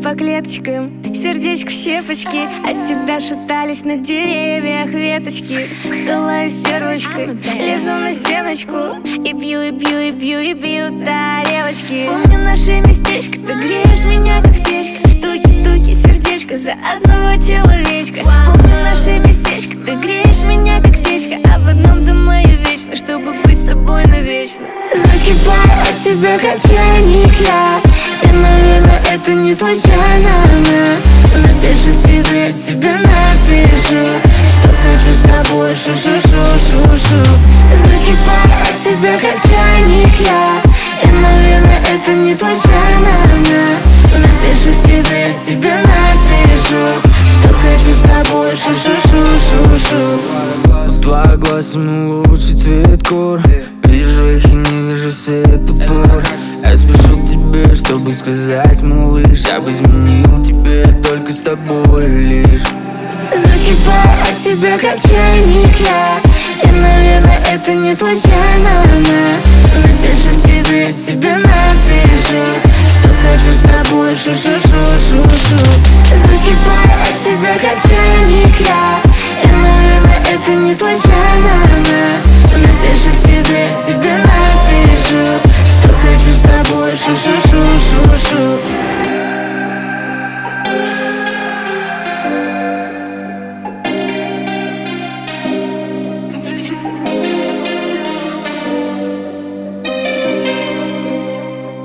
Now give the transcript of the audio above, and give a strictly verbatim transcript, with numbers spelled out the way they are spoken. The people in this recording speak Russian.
по клеточкам, сердечку щепочки. От тебя шатались на деревьях веточки. Встала сервочкой, лезу на стеночку и бью, и бью, и бью, и бью тарелочки. Помню наше местечко, ты греешь меня как печка. Туки-туки, сердечко за одного человечка. Помню наше местечко, ты греешь меня как печка. Об одном думаю вечно, чтобы быть с тобой навечно. Закипаю от тебя как чайник я, и, наверное, это не случайно. Напишу тебе, тебе напишу, что хочу с тобой, шу-шу-шу-шу-шу. Закипаю от тебя как чайник я, и, наверное, это не случайно. Напишу тебе, тебе напишу, что хочу с тобой, шу-шу-шу-шу-шу. У твоих глаз мой лучший цвет кор. Вижу их и не вижу светофор. Я спешу к тебе, чтобы сказать, малыш, я бы изменил тебе только с тобой лишь. Закипаю от тебя как чайник я, и, наверное, это не случайно. Напишу тебе, тебе напишу, что хочу с тобой, шу-шу-шу-шу-шу. Закипаю от тебя как чайник я, и, наверное, это не случайно. Напишу тебе, тебе напишу, что хочу с тобой, шу-шу-шу-шу-шу.